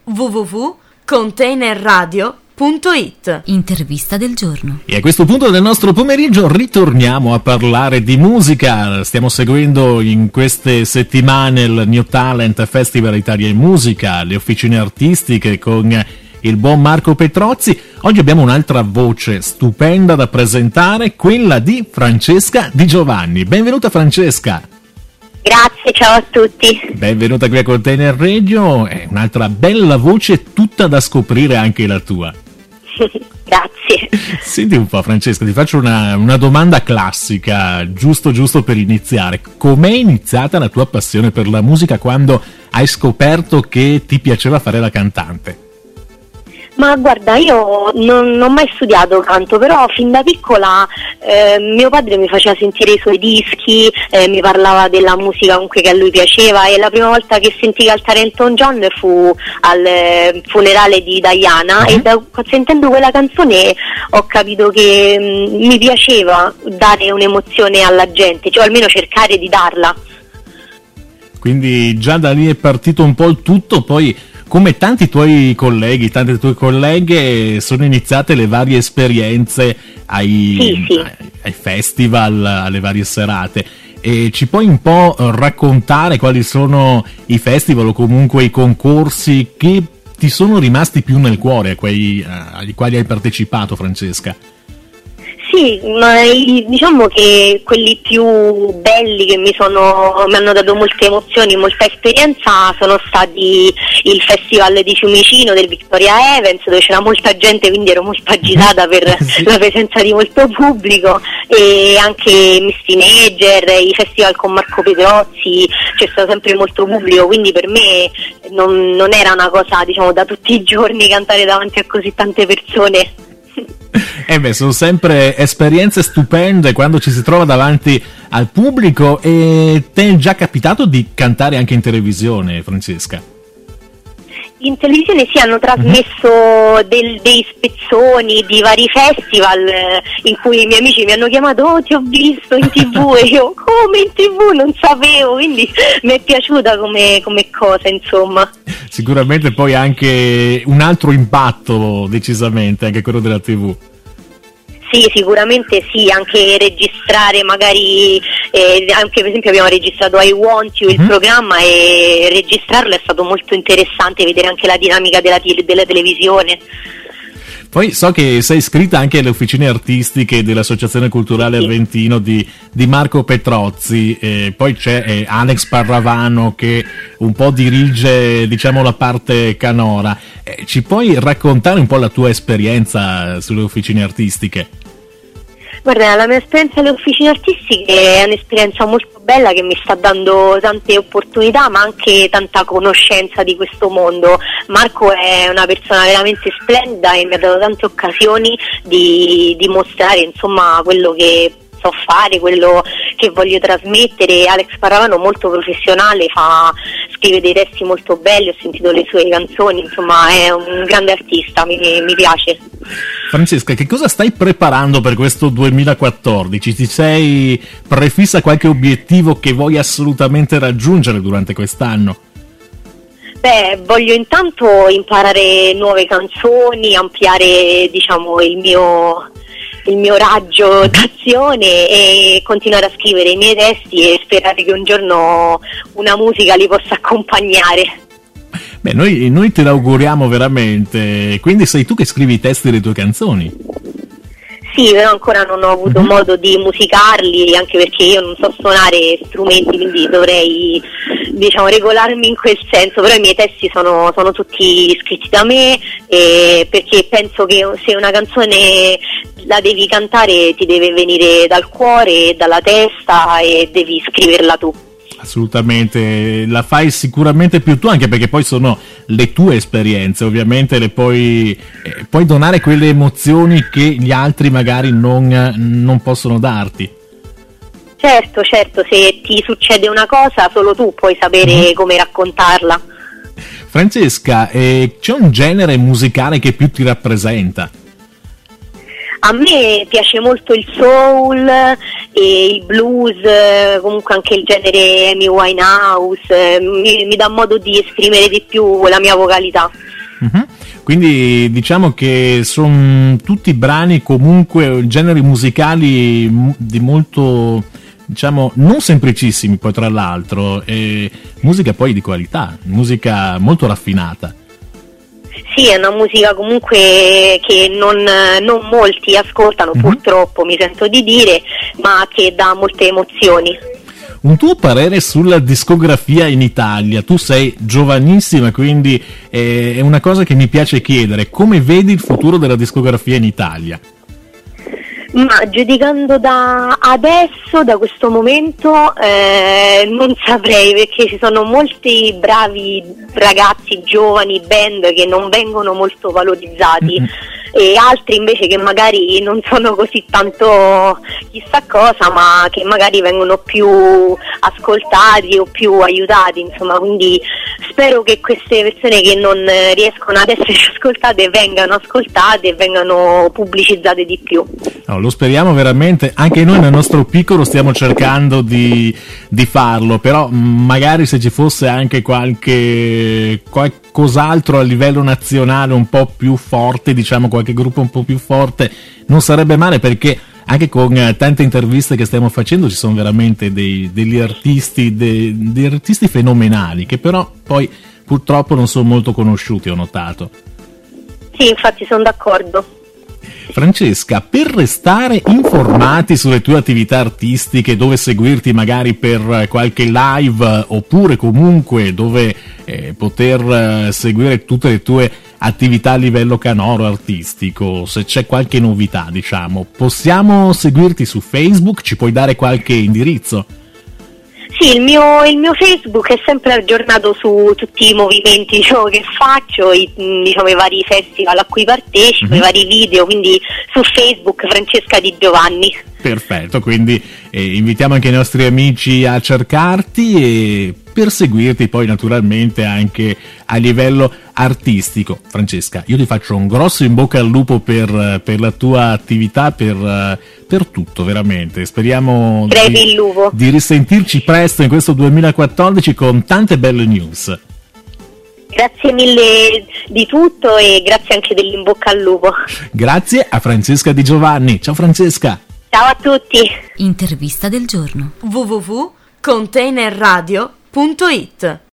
www.containerradio.it. Intervista del giorno. E a questo punto del nostro pomeriggio ritorniamo a parlare di musica. Stiamo seguendo in queste settimane il New Talent Festival Italia in Musica, le officine artistiche con il buon Marco Petrozzi. Oggi abbiamo un'altra voce stupenda da presentare, quella di Francesca Di Giovanni. Benvenuta Francesca. Grazie, ciao a tutti. Benvenuta qui a Container Radio, è un'altra bella voce, tutta da scoprire anche la tua. Grazie. Senti un po' Francesca, ti faccio una domanda classica, giusto per iniziare. Com'è iniziata la tua passione per la musica quando hai scoperto che ti piaceva fare la cantante? Ma guarda, io non ho mai studiato canto, però fin da piccola mio padre mi faceva sentire i suoi dischi, mi parlava della musica comunque che a lui piaceva, e la prima volta che sentì cantare Elton John fu al funerale di Diana, e sentendo quella canzone ho capito che mi piaceva dare un'emozione alla gente, cioè almeno cercare di darla. Quindi già da lì è partito un po' il tutto, poi come tanti tuoi colleghi, tante tue colleghe, sono iniziate le varie esperienze ai festival, alle varie serate. E ci puoi un po' raccontare quali sono i festival o comunque i concorsi che ti sono rimasti più nel cuore, ai quali hai partecipato, Francesca? Sì, ma diciamo che quelli più belli che mi hanno dato molte emozioni, molta esperienza, sono stati il festival di Fiumicino del Victoria Events, dove c'era molta gente, quindi ero molto agitata per la presenza di molto pubblico, e anche Miss Teenager, i festival con Marco Petrozzi, c'è stato sempre molto pubblico, quindi per me non era una cosa, diciamo, da tutti i giorni cantare davanti a così tante persone. Sono sempre esperienze stupende quando ci si trova davanti al pubblico. E ti è già capitato di cantare anche in televisione, Francesca? In televisione sì, hanno trasmesso dei spezzoni di vari festival in cui i miei amici mi hanno chiamato: "Oh, ti ho visto in TV", e io: "Come in TV? Non sapevo", quindi mi è piaciuta come cosa, insomma. Sicuramente poi anche un altro impatto, decisamente, anche quello della TV. Sì, sicuramente sì, anche registrare magari, anche per esempio abbiamo registrato I Want You, il programma, e registrarlo è stato molto interessante, vedere anche la dinamica della televisione. Poi so che sei iscritta anche alle officine artistiche dell'Associazione Culturale Aventino di Marco Petrozzi, poi c'è Alex Parravano che un po' dirige, diciamo, la parte canora. Ci puoi raccontare un po' la tua esperienza sulle officine artistiche? Guarda, la mia esperienza alle officine artistiche è un'esperienza molto bella che mi sta dando tante opportunità, ma anche tanta conoscenza di questo mondo. Marco è una persona veramente splendida e mi ha dato tante occasioni di mostrare, insomma, quello che so fare, quello che voglio trasmettere. Alex Parravano molto professionale, scrive dei testi molto belli, ho sentito le sue canzoni, insomma è un grande artista, mi piace. Francesca, che cosa stai preparando per questo 2014? Ti sei prefissa qualche obiettivo che vuoi assolutamente raggiungere durante quest'anno? Voglio intanto imparare nuove canzoni, ampliare, diciamo, il mio raggio d'azione e continuare a scrivere i miei testi e sperare che un giorno una musica li possa accompagnare. Noi te l'auguriamo veramente. Quindi sei tu che scrivi i testi delle tue canzoni? Sì, però ancora non ho avuto modo di musicarli, anche perché io non so suonare strumenti, quindi dovrei, diciamo, regolarmi in quel senso. Però i miei testi sono tutti scritti da me, perché penso che se una canzone la devi cantare ti deve venire dal cuore, dalla testa, e devi scriverla tu. Assolutamente, la fai sicuramente più tu, anche perché poi sono le tue esperienze, ovviamente le puoi donare quelle emozioni che gli altri magari non possono darti. Certo, se ti succede una cosa solo tu puoi sapere come raccontarla. Francesca, c'è un genere musicale che più ti rappresenta? A me piace molto il soul e il blues, comunque anche il genere Amy Winehouse, mi dà modo di esprimere di più la mia vocalità. Uh-huh. Quindi diciamo che sono tutti brani, comunque generi musicali di molto, diciamo, non semplicissimi, poi tra l'altro, e musica poi di qualità, musica molto raffinata. Sì, è una musica comunque che non molti ascoltano, purtroppo mi sento di dire, ma che dà molte emozioni. Un tuo parere sulla discografia in Italia? Tu sei giovanissima, quindi è una cosa che mi piace chiedere. Come vedi il futuro della discografia in Italia? Ma giudicando da adesso, da questo momento, non saprei, perché ci sono molti bravi ragazzi, giovani, band che non vengono molto valorizzati. E altri invece che magari non sono così tanto chissà cosa, ma che magari vengono più ascoltati o più aiutati, insomma. Quindi spero che queste persone che non riescono ad essere ascoltate vengano ascoltate e vengano pubblicizzate di più. No, lo speriamo veramente, anche noi nel nostro piccolo stiamo cercando di farlo, però magari se ci fosse anche qualcos'altro a livello nazionale un po' più forte, diciamo qualche gruppo un po' più forte, non sarebbe male, perché anche con tante interviste che stiamo facendo ci sono veramente degli artisti, degli artisti fenomenali, che però poi purtroppo non sono molto conosciuti, ho notato. Sì, infatti sono d'accordo. Francesca, per restare informati sulle tue attività artistiche, dove seguirti magari per qualche live, oppure comunque dove poter seguire tutte le tue attività a livello canoro artistico, se c'è qualche novità, diciamo, possiamo seguirti su Facebook? Ci puoi dare qualche indirizzo? Sì, il mio Facebook è sempre aggiornato su tutti i movimenti, diciamo, che faccio, i vari festival a cui partecipo, i vari video, quindi su Facebook Francesca Di Giovanni. Perfetto, quindi invitiamo anche i nostri amici a cercarti e per seguirti poi naturalmente anche a livello artistico. Francesca, io ti faccio un grosso in bocca al lupo per la tua attività, per tutto veramente. Speriamo di risentirci presto in questo 2014 con tante belle news. Grazie mille di tutto e grazie anche dell'in bocca al lupo. Grazie a Francesca Di Giovanni. Ciao Francesca. Ciao a tutti. Intervista del giorno. www.containerradio.it